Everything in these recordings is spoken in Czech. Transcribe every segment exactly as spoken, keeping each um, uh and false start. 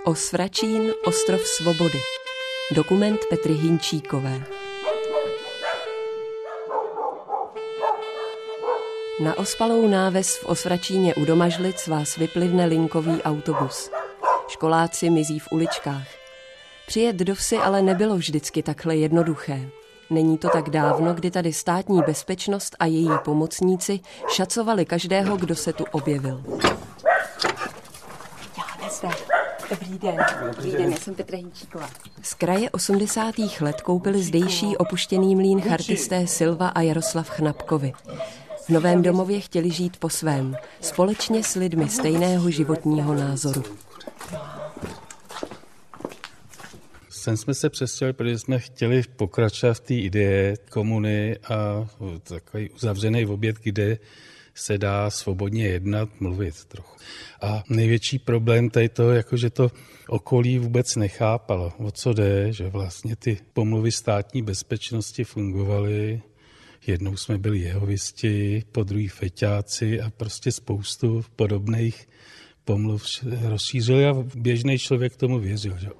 Osvračín, ostrov svobody. Dokument Petry Hinčíkové. Na ospalou náves v Osvračíně u Domažlic vás vyplivne linkový autobus. Školáci mizí v uličkách. Přijet do vsi ale nebylo vždycky takhle jednoduché. Není to tak dávno, kdy tady státní bezpečnost a její pomocníci šacovali každého, kdo se tu objevil. Dobrý den. Dobrý den, já jsem Petra Hinčíková. Z kraje osmdesátých let koupili zdejší opuštěný mlýn chartisté Silva a Jaroslav Chnapkovi. V novém domově chtěli žít po svém, společně s lidmi stejného životního názoru. Sem jsme se přestěhovali, protože jsme chtěli pokračovat v té ideje komuny a takový uzavřený objekt, kde se dá svobodně jednat, mluvit trochu. A největší problém tady toho, jako že to okolí vůbec nechápalo, o co jde, že vlastně ty pomluvy státní bezpečnosti fungovaly. Jednou jsme byli jehovisti, po druhý feťáci a prostě spoustu podobných pomluv rozšířili a běžný člověk tomu věřil. Že?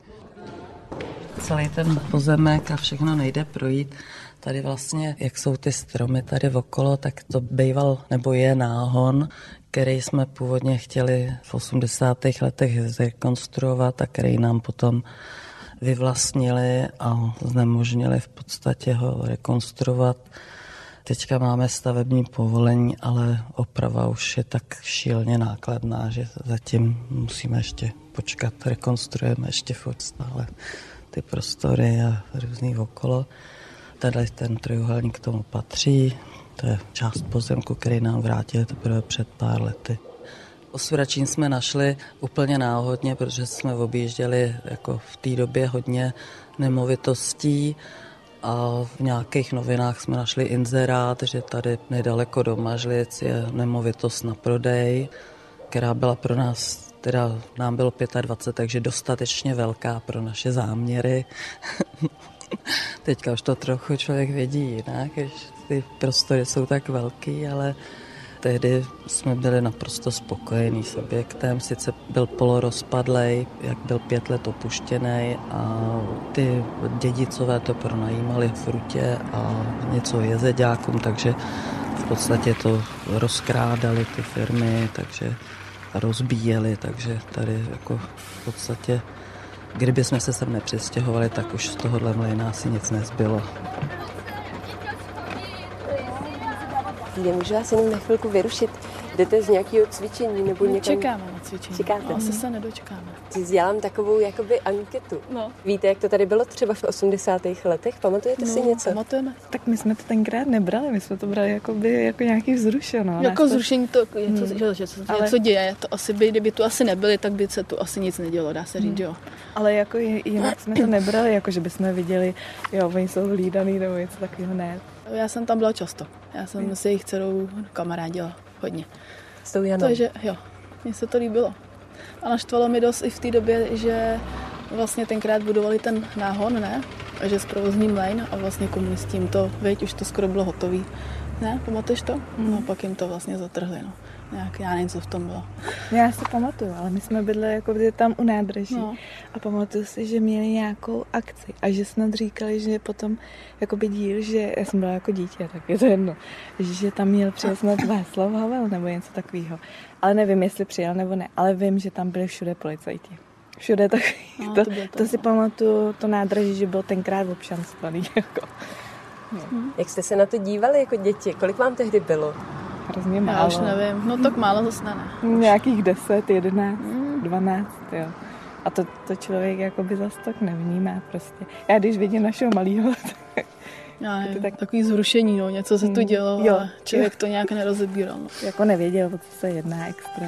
Celý ten pozemek a všechno nejde projít. Tady vlastně, jak jsou ty stromy tady okolo, tak to býval nebo je náhon, který jsme původně chtěli v osmdesátých letech zrekonstruovat a který nám potom vyvlastnili a znemožnili v podstatě ho rekonstruovat. Teďka máme stavební povolení, ale oprava už je tak šíleně nákladná, že zatím musíme ještě počkat, rekonstruujeme ještě furt stále ty prostory a různý okolo. Tady ten trojuhelník k tomu patří, to je část pozemku, který nám vrátili teprve před pár lety. Osvračín jsme našli úplně náhodně, protože jsme objížděli jako v té době hodně nemovitostí a v nějakých novinách jsme našli inzerát, že tady nedaleko Domažlic je nemovitost na prodej, která byla pro nás, teda nám bylo dvacet pět, takže dostatečně velká pro naše záměry. Teďka už to trochu člověk vědí jinak, že ty prostory jsou tak velký, ale tehdy jsme byli naprosto spokojení s objektem. Sice byl polorozpadlej, jak byl pět let opuštěný a ty dědicové to pronajímali v Frutě a něco jezeďákům, takže v podstatě to rozkrádali ty firmy, takže rozbíjeli, takže tady jako v podstatě kdyby jsme se sem nepřestěhovali, tak už z tohohle mlejna asi nic nezbylo. Já můžu vás jenom na chvilku vyrušit. Jdete z nějakého cvičení nebo někam? Čekáme na cvičení. Čekáte? No, asi se nedočkáme. Dělám takovou jakoby anketu. No. Víte, jak to tady bylo třeba v osmdesátých letech? Pamatujete no, si něco? Pamatujeme. Tak my jsme to tenkrát nebrali, my jsme to brali jakoby, jako nějaký vzrušeno. Jako vzrušení to, to něco, hmm. že se Ale... něco děje. To asi by, kdyby tu asi nebyli, tak by se tu asi nic nedělo, dá se říct, hmm. jo. Ale jako jinak jsme to nebrali, jako že bychom viděli, jo, oni jsou hlídaný nebo něco takového, ne. Já jsem tam byla často. Já jsem hmm. se jejich dcerou kamarádila hodně. S tou Janou? Takže jo, mně se to líbilo. A naštvalo mi dost i v té době, že vlastně tenkrát budovali ten náhon, ne? A že zprovozní mlejn a vlastně komunistím to, veď, už to skoro bylo hotový. Ne, pamatuješ to? Mm. No pak jim to vlastně zatrhli, no. Nějak, já nevím, co v tom bylo. Já si pamatuju, ale my jsme bydli jako tam u nádraží no. A pamatuju si, že měli nějakou akci a že snad říkali, že potom jakoby díl, že já jsem byla jako dítě, tak je to jedno, že tam měl přijet snad Václav Havel nebo něco takového. Ale nevím, jestli přijel nebo ne, ale vím, že tam byli všude policajti. Všude takový. No, to, to, to, to si pamatuju, to nádraží, že bylo tenkrát občanstvaný. Jako. No. Hmm. Jak jste se na to dívali jako děti? Kolik vám tehdy bylo? Hrozně málo. Já už nevím, no tak málo zase ne. Nějakých deset, jedenáct, mm. dvanáct, jo. A to, to člověk jakoby zase tak nevnímá prostě. Já když vidím našeho malýho, tak... Já nevím, tak... takový zrušení, no, něco se tu dělo, jo. Ale člověk to nějak nerozebíral. No. Jako nevěděl, o co se jedná extra.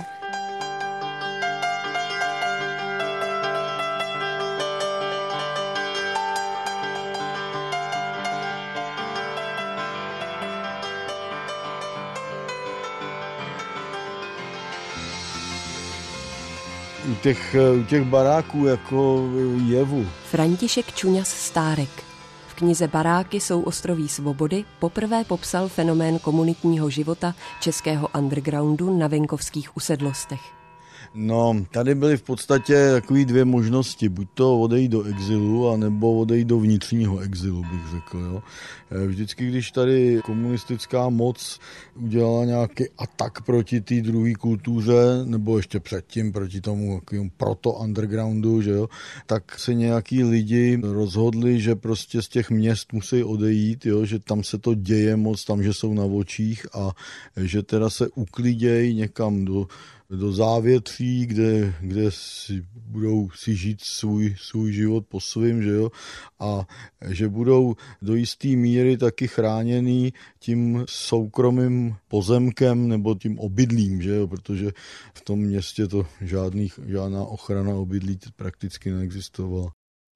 U těch, u těch baráků jako jevu. František Čuňas Stárek. V knize Baráky jsou ostroví svobody poprvé popsal fenomén komunitního života českého undergroundu na venkovských usedlostech. No, tady byly v podstatě takové dvě možnosti. Buď to odejít do exilu, anebo odejít do vnitřního exilu, bych řekl. Jo. Vždycky, když tady komunistická moc udělala nějaký atak proti té druhé kultuře, nebo ještě předtím proti tomu proto-undergroundu, že jo, tak se nějaký lidi rozhodli, že prostě z těch měst musí odejít, jo, že tam se to děje moc, tam, že jsou na očích a že teda se uklidějí někam do do závětří, kde, kde si budou si žít svůj, svůj život po svým, že jo, a že budou do jisté míry taky chráněný tím soukromým pozemkem nebo tím obydlím, že jo, protože v tom městě to žádný, žádná ochrana obydlí prakticky neexistovala.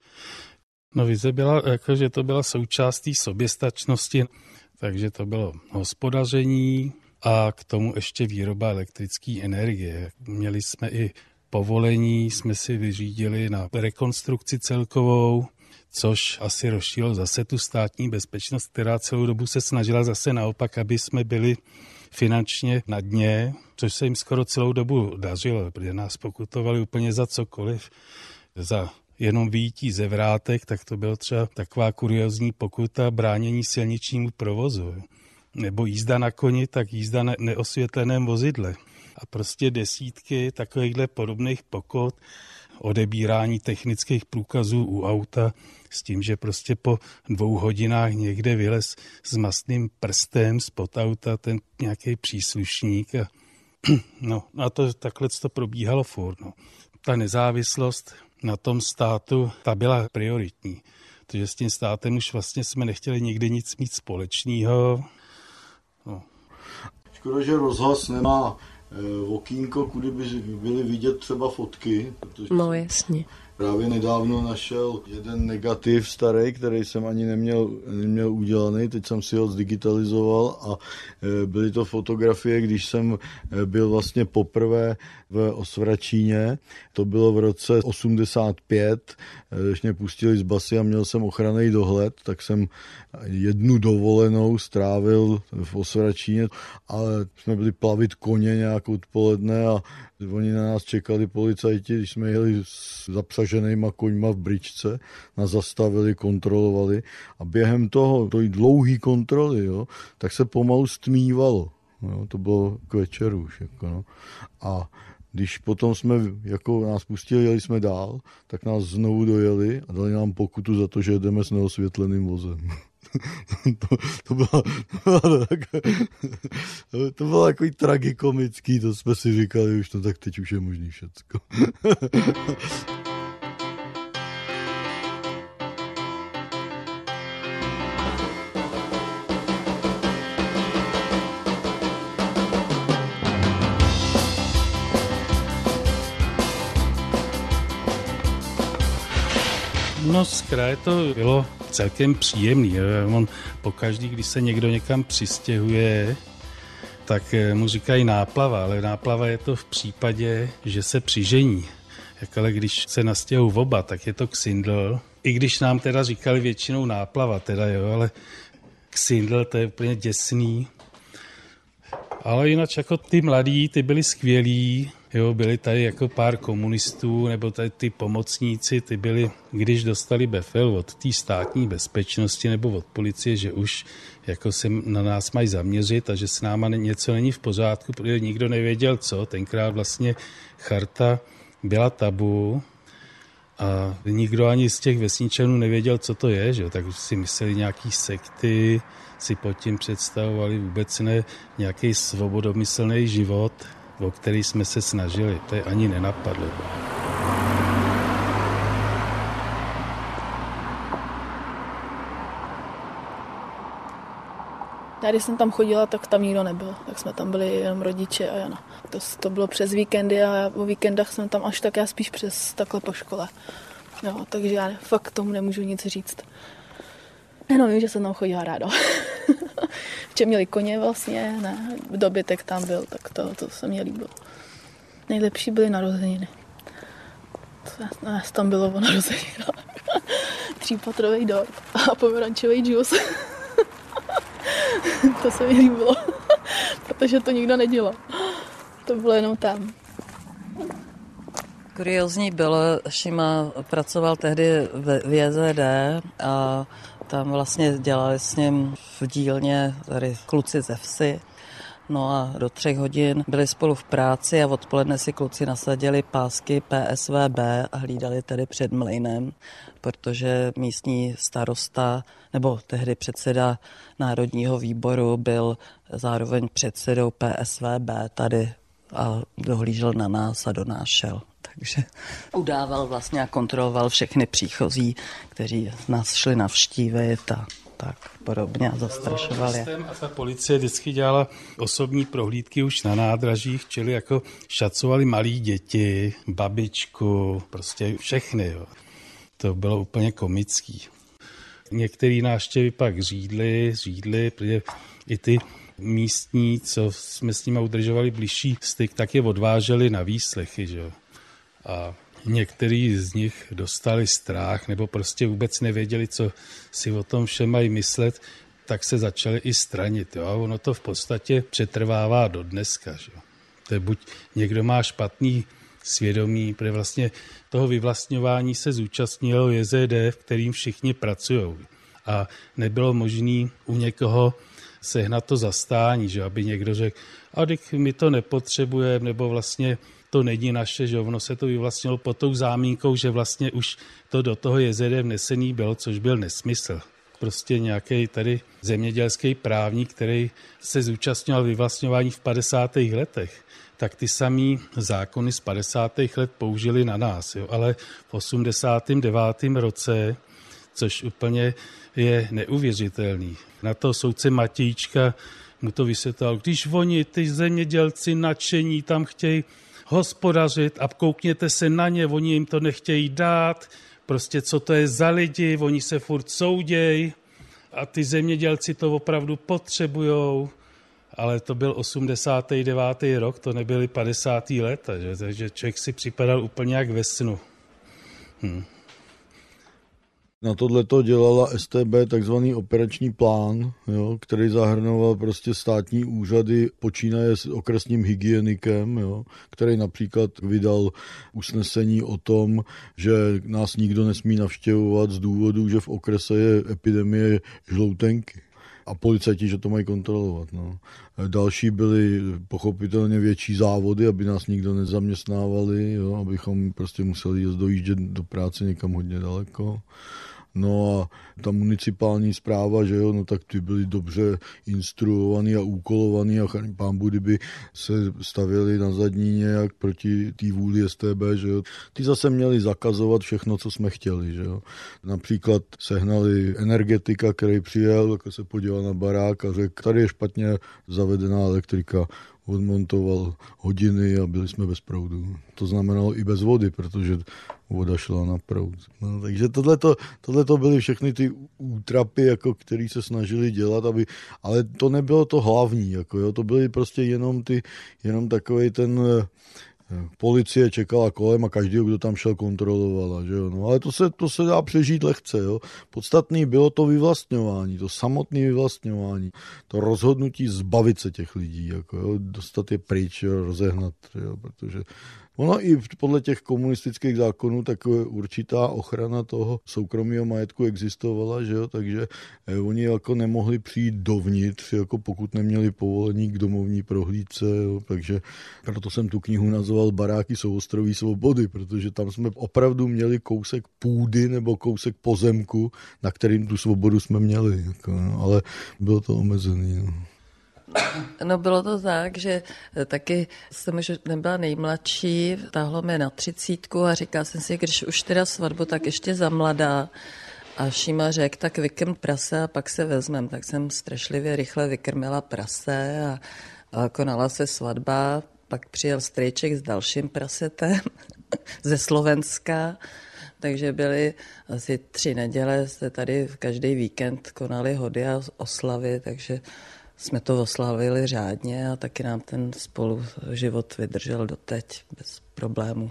No vize byla, jako, že to byla součástí soběstačnosti, takže to bylo hospodaření, a k tomu ještě výroba elektrické energie. Měli jsme i povolení, jsme si vyřídili na rekonstrukci celkovou, což asi rozšířilo zase tu státní bezpečnost, která celou dobu se snažila zase naopak, aby jsme byli finančně na dně, což se jim skoro celou dobu dařilo, protože nás pokutovali úplně za cokoliv. Za jenom vyjítí ze vrátek, tak to byla třeba taková kuriozní pokuta bránění silničnímu provozu. Nebo jízda na koni, tak jízda na neosvětleném vozidle. A prostě desítky takovýchhle podobných pokut, odebírání technických průkazů u auta s tím, že prostě po dvou hodinách někde vylez s mastným prstem spod auta ten nějaký příslušník. A, no, a to takhle to probíhalo furt. No. Ta nezávislost na tom státu, ta byla prioritní. Protože s tím státem už vlastně jsme nechtěli nikdy nic mít společného. No. Škoda, že rozhlas nemá e, okýnko, kudy by byly vidět třeba fotky. No jasně. Právě nedávno našel jeden negativ starý, který jsem ani neměl, neměl udělaný, teď jsem si ho zdigitalizoval a e, byly to fotografie, když jsem byl vlastně poprvé v Osvračíně. To bylo v roce osmdesát pět, když mě pustili z basy a měl jsem ochranný dohled, tak jsem jednu dovolenou strávil v Osvračíně, ale jsme byli plavit koně nějak odpoledne a oni na nás čekali policajti, když jsme jeli s zapřaženýma koňma v bričce, nás zastavili, kontrolovali a během toho, to dlouhý kontroly, jo, tak se pomalu stmívalo. Jo, to bylo k večeru už. Jako, no. A když potom jsme, jako nás pustili, jeli jsme dál, tak nás znovu dojeli a dali nám pokutu za to, že jedeme s neosvětleným vozem. to, to, bylo, to, bylo tak, to bylo takový tragikomický, to jsme si říkali už, no tak teď už je možný všecko. No z kraje to bylo celkem příjemný. On pokaždý, když se někdo někam přistěhuje, tak mu říkají náplava, ale náplava je to v případě, že se přižení. Jak ale když se nastěhují oba, tak je to ksindl. I když nám teda říkali většinou náplava, teda jo, ale ksindl to je úplně děsný. Ale jinak jako ty mladí, ty byli skvělí, jo, byli tady jako pár komunistů, nebo tady ty pomocníci, ty byli, když dostali befel od té státní bezpečnosti nebo od policie, že už jako se na nás mají zaměřit a že s náma něco není v pořádku, protože nikdo nevěděl co. Tenkrát vlastně charta byla tabu a nikdo ani z těch vesničanů nevěděl, co to je, že? Tak si mysleli nějaký sekty, si pod tím představovali vůbec ne nějaký svobodomyslný život, o který jsme se snažili. To je ani nenapadlo. Já když jsem tam chodila, tak tam nikdo nebyl. Tak jsme tam byli jenom rodiče a Jana. To, to bylo přes víkendy a já o víkendách jsem tam až tak já spíš přes takhle po škole. Jo, takže já fakt tomu nemůžu nic říct. Jenom vím, že jsem tam chodila ráda. Vče měli koně vlastně, ne, dobytek tam byl, tak to, to se mě líbilo. Nejlepší byly narozeniny. To nás tam bylo o narozeninách. Třípatrový dort a pomerančový džus. To se mi líbilo, protože to nikdo nedělal. To bylo jenom tam. Kuriózní bylo, Šima pracoval tehdy v J Z D a tam vlastně dělali s ním v dílně tady kluci ze vsi. No a do třech hodin byli spolu v práci a odpoledne si kluci nasadili pásky P S V B a hlídali tedy před mlejnem, protože místní starosta nebo tehdy předseda Národního výboru byl zároveň předsedou P S V B tady a dohlížel na nás a donášel. Takže udával vlastně a kontroloval všechny příchozí, kteří nás šli navštívit a tak podobně a zastrašovali. A ta policie vždycky dělala osobní prohlídky už na nádražích, čili jako šacovali malí děti, babičku, prostě všechny. Jo. To bylo úplně komický. Některé návštěvy pak řídly, řídly, protože i ty místní, co jsme s nimi udržovali blížší styk, tak je odváželi na výslechy. Že? A některý z nich dostali strach nebo prostě vůbec nevěděli, co si o tom všem mají myslet, tak se začali i stranit. Jo? A ono to v podstatě přetrvává do dneska. Že? To je buď někdo má špatný svědomí, protože vlastně toho vyvlastňování se zúčastnilo J Z D, v kterým všichni pracují. A nebylo možné u někoho sehnat to zastání, že aby někdo řekl, a teď my to nepotřebujeme, nebo vlastně to není naše, že ono se to vyvlastnilo pod tou zámínkou, že vlastně už to do toho J Z D vnesený bylo, což byl nesmysl. Prostě nějaký tady zemědělský právník, který se zúčastňoval vyvlastňování v padesátých letech, tak ty samý zákony z padesátých let použili na nás. Jo? Ale v osmdesátém devátém roce, což úplně je neuvěřitelný. Na to soudce Matějčka mu to vysvětloval, když oni, ty zemědělci nadšení, tam chtějí hospodařit a koukněte se na ně, oni jim to nechtějí dát, prostě co to je za lidi, oni se furt soudějí a ty zemědělci to opravdu potřebujou, ale to byl osmdesátý devátý rok, to nebyly padesátá léta, že? Takže člověk si připadal úplně jak ve snu. Hm. Na tohleto dělala S T B takzvaný operační plán, jo, který zahrnoval prostě státní úřady, počínaje s okresním hygienikem, jo, který například vydal usnesení o tom, že nás nikdo nesmí navštěvovat z důvodu, že v okrese je epidemie žloutenky. A policajti, že to mají kontrolovat. No. Další byly pochopitelně větší závody, aby nás nikdo nezaměstnávali, jo, abychom prostě museli jít dojíždět do práce někam hodně daleko. No a ta municipální správa, že jo, no tak ty byli dobře instruovaný a úkolovaný a pán Bůh, kdyby se stavěli na zadní nějak proti té vůli S T B, že jo. Ty zase měli zakazovat všechno, co jsme chtěli, že jo. Například sehnali energetika, který přijel, jako se podíval na barák a řekl, tady je špatně zavedená elektrika. Odmontoval hodiny a byli jsme bez proudu. To znamenalo i bez vody, protože voda šla na proud. No, takže tohleto, tohleto byly všechny ty útrapy, jako, které se snažili dělat, aby, ale to nebylo to hlavní. Jako, jo, to byly prostě jenom, ty, jenom takovej ten... Policie čekala kolem a každý, kdo tam šel, kontrolovala. Že jo? No, ale to se, to se dá přežít lehce. Jo? Podstatný bylo to vyvlastňování, to samotné vyvlastňování, to rozhodnutí zbavit se těch lidí, jako, jo? Dostat je pryč, jo? Rozehnat, jo? Protože ono i podle těch komunistických zákonů tak určitá ochrana toho soukromého majetku existovala, že jo? Takže oni jako nemohli přijít dovnitř, jako pokud neměli povolení k domovní prohlídce, jo? Takže proto jsem tu knihu nazval Baráky souostroví svobody, protože tam jsme opravdu měli kousek půdy nebo kousek pozemku, na kterým tu svobodu jsme měli, jako, no? Ale bylo to omezený. No. No bylo to tak, že taky jsem už nebyla nejmladší, táhlo mě na třicítku a říkala jsem si, když už teda svatbu, tak ještě za mladá. A Šíma řekl, tak vykrm prase a pak se vezmem. Tak jsem strašlivě rychle vykrmila prase a, a konala se svatba. Pak přijel strejček s dalším prasetem ze Slovenska. Takže byly asi tři neděle, se tady každý víkend konali hody a oslavy, takže jsme to oslavili řádně a taky nám ten spolu život vydržel doteď bez problémů.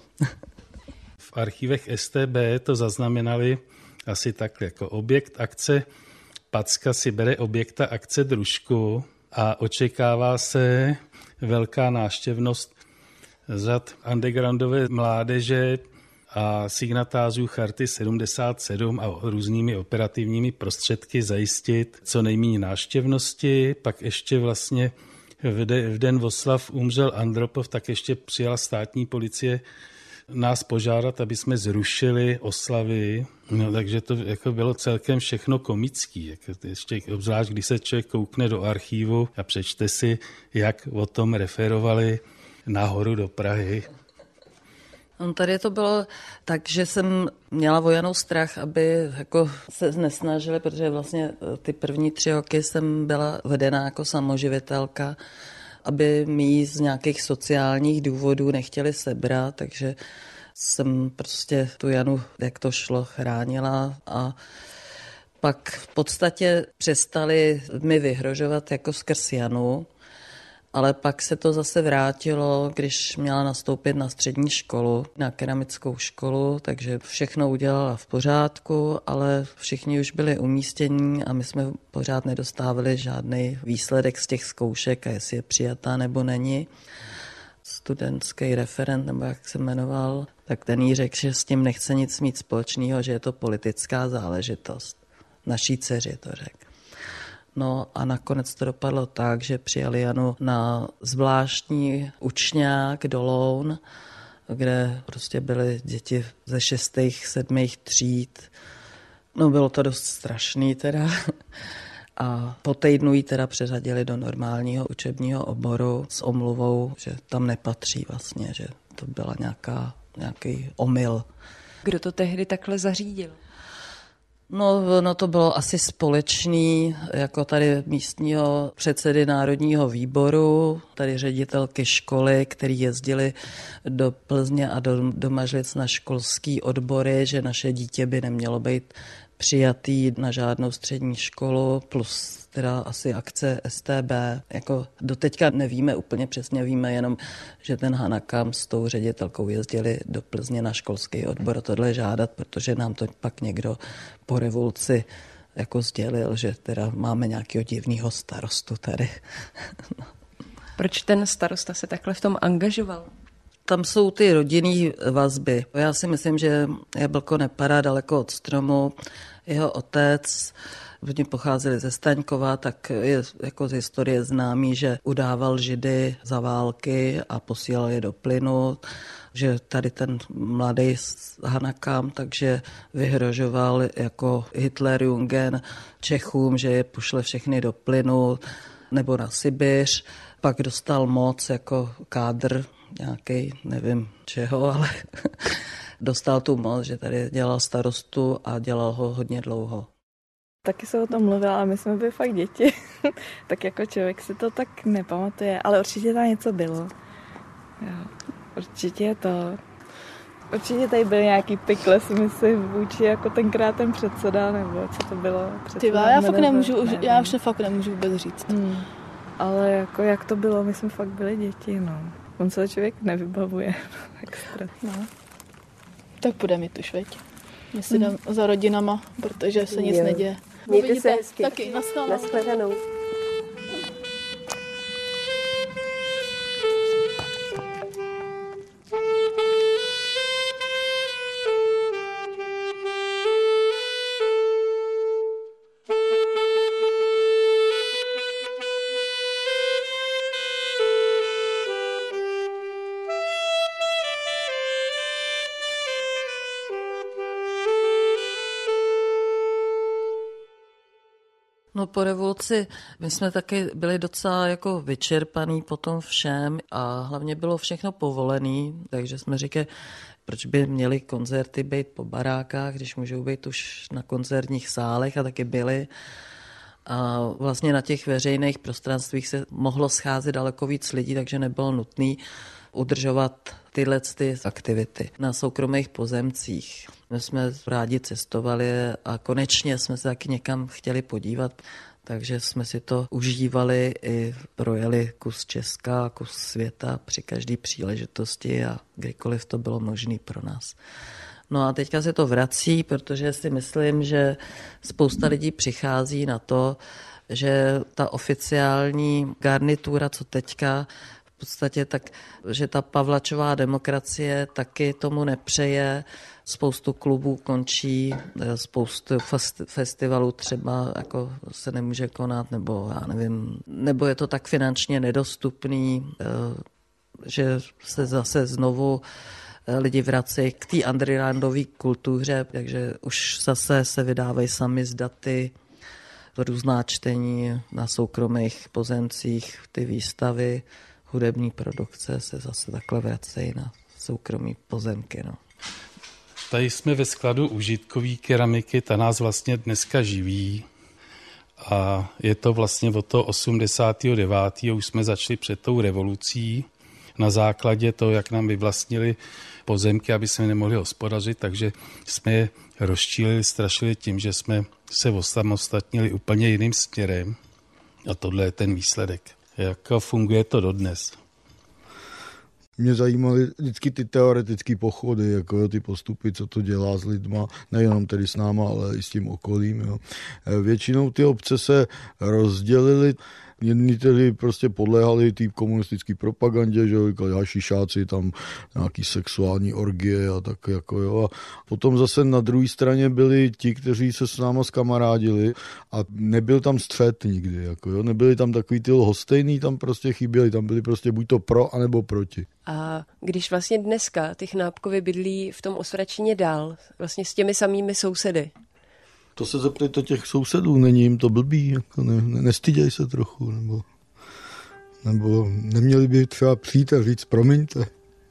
V archívech S T B to zaznamenali asi tak jako objekt akce. Packa si bere objekta akce Družku a očekává se velká návštěvnost z řad undergroundové mládeže a signatářů Charty sedmdesát sedm a různými operativními prostředky zajistit co nejméně návštěvnosti. Pak ještě vlastně v, de, v den oslav umřel Andropov, tak ještě přijala státní policie nás požádat, aby jsme zrušili oslavy. No, takže to jako bylo celkem všechno komický. Jako ještě obzvlášť, když se člověk koukne do archívu a přečte si, jak o tom referovali nahoru do Prahy. No, tady to bylo tak, že jsem měla vojanou strach, aby jako se nesnažili, protože vlastně ty první tři roky jsem byla vedená jako samoživitelka, aby mi z nějakých sociálních důvodů nechtěli sebrat, takže jsem prostě tu Janu, jak to šlo, chránila a pak v podstatě přestali mi vyhrožovat jako skrz Janu, ale pak se to zase vrátilo, když měla nastoupit na střední školu, na keramickou školu, takže všechno udělala v pořádku, ale všichni už byli umístění a my jsme pořád nedostávali žádný výsledek z těch zkoušek, a jestli je přijatá nebo není. Studentský referent, nebo jak se jmenoval, tak ten jí řekl, že s tím nechce nic mít společného, že je to politická záležitost. Naší dceři to řekl. No a nakonec to dopadlo tak, že přijali Janu na zvláštní učňák do Loun, kde prostě byly děti ze šestých, sedmých tříd. No bylo to dost strašný teda. A po týdnu ji teda přeřadili do normálního učebního oboru s omluvou, že tam nepatří vlastně, že to byla nějaká, nějaký omyl. Kdo to tehdy takhle zařídil? No, no to bylo asi společný, jako tady místního předsedy Národního výboru, tady ředitelky školy, který jezdili do Plzně a do, do Mažlic na školský odbory, že naše dítě by nemělo být přijatý na žádnou střední školu, plus teda asi akce S T B. Jako doteďka nevíme úplně přesně, víme jenom, že ten Hanakam s tou ředitelkou jezdili do Plzně na školský odbor tohle žádat, protože nám to pak někdo po revoluci jako sdělil, že teda máme nějakého divného starostu tady. No. Proč ten starosta se takhle v tom angažoval? Tam jsou ty rodinné vazby. Já si myslím, že jablko nepadá daleko od stromu. Jeho otec, oni pocházeli ze Staňkova, tak je jako z historie známý, že udával Židy za války a posílal je do plynu, že tady ten mladý Hanakam, takže vyhrožoval jako Hitlerjungen Čechům, že je pošle všechny do plynu nebo na Sibiř. Pak dostal moc jako kádr nějaký, nevím čeho, ale dostal tu moc, že tady dělal starostu a dělal ho hodně dlouho. Taky se o tom mluvila, ale my jsme byli fakt děti. Tak jako člověk si to tak nepamatuje, ale určitě tam něco bylo. Jo, určitě to. Určitě tady byl nějaký pikle, si myslím, vůči jako tenkrát ten předseda, nebo co to bylo. Ty já fakt nemůžu, nevím. já už fakt nemůžu vůbec říct. Hmm. Ale jako jak to bylo, my jsme fakt byli děti, no. On se člověk nevybavuje. Extra. No. Tak půjdeme tu šveď. My si jdem hmm. za rodinama, protože se nic jo. neděje. Mějte se hezky. Taky, nashledanou. Nashledanou. No po revoluci my jsme taky byli docela jako vyčerpaný po tom všem a hlavně bylo všechno povolený, takže jsme říkali, proč by měli koncerty být po barákách, když můžou být už na koncertních sálech a taky byli. A vlastně na těch veřejných prostranstvích se mohlo scházet daleko víc lidí, takže nebylo nutné udržovat tyhle ty aktivity na soukromých pozemcích. My jsme rádi cestovali a konečně jsme se taky někam chtěli podívat, takže jsme si to užívali i projeli kus Česka, kus světa při každé příležitosti a kdykoliv to bylo možné pro nás. No a teďka se to vrací, protože si myslím, že spousta lidí přichází na to, že ta oficiální garnitura, co teďka v podstatě tak, že ta Pavlačová demokracie taky tomu nepřeje. Spoustu klubů končí, spoustu festivalů třeba jako se nemůže konat, nebo já nevím, nebo je to tak finančně nedostupný, že se zase znovu lidi vrací k té undergroundové kultuře, takže už zase se vydávají sami z daty, různá čtení na soukromých pozemcích, ty výstavy, hudební produkce se zase takhle vracejí na soukromí pozemky. No. Tady jsme ve skladu užitkové keramiky, ta nás vlastně dneska živí a je to vlastně od toho osmdesátého devátého už jsme začali před tou revolucí na základě toho, jak nám vyvlastnili pozemky, aby jsme nemohli hospodařit, takže jsme je rozčílili, strašili tím, že jsme se osamostatnili úplně jiným směrem a tohle je ten výsledek. Jak funguje to dodnes? Mě zajímaly vždycky ty teoretické pochody, jako ty postupy, co to dělá s lidma, nejenom tedy s náma, ale i s tím okolím. Jo. Většinou ty obce se rozdělily, jedni tedy prostě podléhali té komunistické propagandě, že jo, hašišáci, tam nějaký sexuální orgie a tak jako jo. A potom zase na druhé straně byli ti, kteří se s náma zkamarádili a nebyl tam střet nikdy, jako jo. Nebyli tam takový ty lhostejný, tam prostě chyběli, tam byli prostě buď to pro, anebo proti. A když vlastně dneska ty Chnábkovy bydlí v tom Osvěračíně dál, vlastně s těmi samými sousedy, to se zeptejte těch sousedů, není jim to blbý, jako ne, ne, nestyděj se trochu, nebo, nebo neměli by třeba přijít a říct promiňte.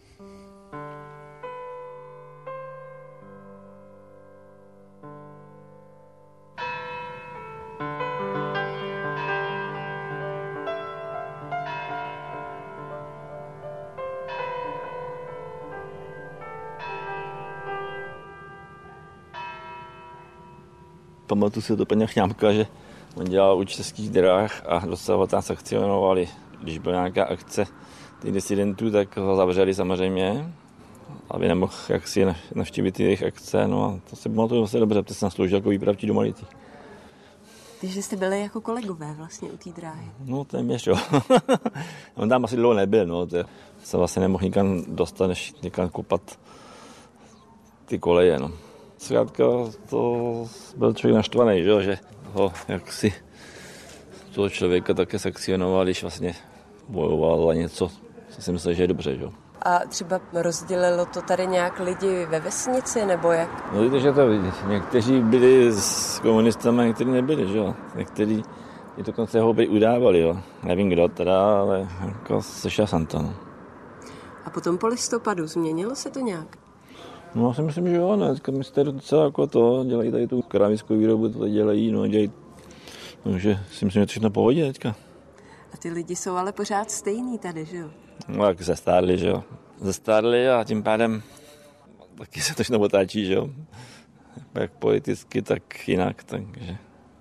Pamatuju si to paní Chňábka, že on dělal u Českých drah a docela ho tam sankcionovali. Když byla nějaká akce těch disidentů, tak ho zavřeli samozřejmě, aby nemohl jaksi navštívit jejich akce. No a to si pamatuju se dobře, protože jsem sloužil jako výpravčí do Malití. Takže jste byli jako kolegové vlastně u té dráhy. No téměř jo. On tam asi dlouho nebyl, no. To se vlastně nemohl nikam dostat, než někam kopat ty koleje, no. Zkrátka to byl člověk naštvaný, že, že ho jaksi toho člověka také sekcionoval, když vlastně bojoval za něco, co si myslel, že je dobře. Že? A třeba rozdělilo to tady nějak lidi ve vesnici, nebo jak? No víte, že to někteří byli s komunistami, někteří nebyli, že jo. Někteří i dokonce ho by udávali, jo. Nevím kdo teda, ale jako slyšel jsem to, no. A potom po listopadu změnilo se to nějak? No já si myslím, že jo, ne, my jste docela jako to, dělají tady tu keramickou výrobu, to tady dělají, no dělají, takže si myslím, že to všechno pohodě teďka. A ty lidi jsou ale pořád stejný tady, že jo? No jak zestárli, že jo. Zestárli a tím pádem taky se to všechno otáčí, že jo. Jak politicky, tak jinak, takže.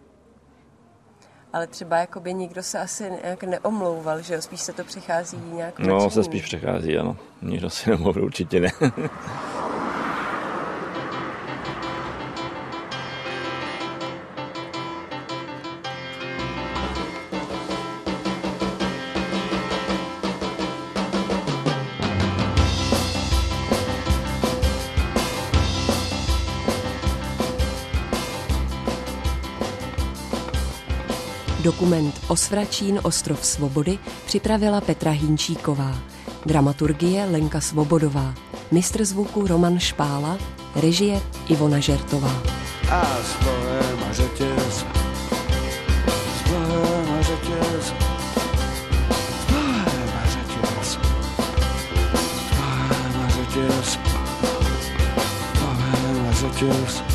Ale třeba jakoby nikdo se asi nějak neomlouval, že jo? Spíš se to přechází nějak No, mlčení. Se spíš přechází, ano. Nikdo si nemluvil, určitě ne. Dokument Osvěračín ostrov svobody připravila Petra Hýnčíková, dramaturgie Lenka Svobodová, mistr zvuku Roman Špála, režie Ivona Žertová. A s Bohem a řetěz, s Bohem a řetěz, s Bohem a řetěz, s Bohem a řetěz, s Bohem a řetěz.